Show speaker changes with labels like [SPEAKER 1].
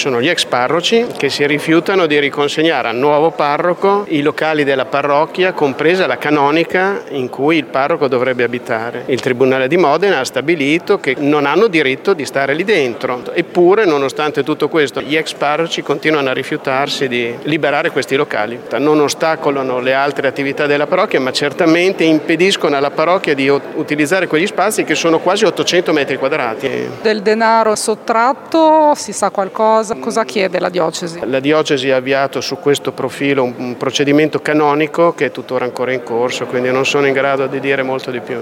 [SPEAKER 1] Sono gli ex parroci che si rifiutano di riconsegnare al nuovo parroco i locali della parrocchia, compresa la canonica in cui il parroco dovrebbe abitare. Il Tribunale di Modena ha stabilito che non hanno diritto di stare lì dentro. Eppure, nonostante tutto questo, gli ex parroci continuano a rifiutarsi di liberare questi locali. Non ostacolano le altre attività della parrocchia, ma certamente impediscono alla parrocchia di utilizzare quegli spazi che sono quasi 800 metri quadrati.
[SPEAKER 2] Del denaro sottratto si sa qualcosa? Cosa chiede la diocesi?
[SPEAKER 1] La diocesi ha avviato su questo profilo un procedimento canonico che è tuttora ancora in corso, quindi non sono in grado di dire molto di più.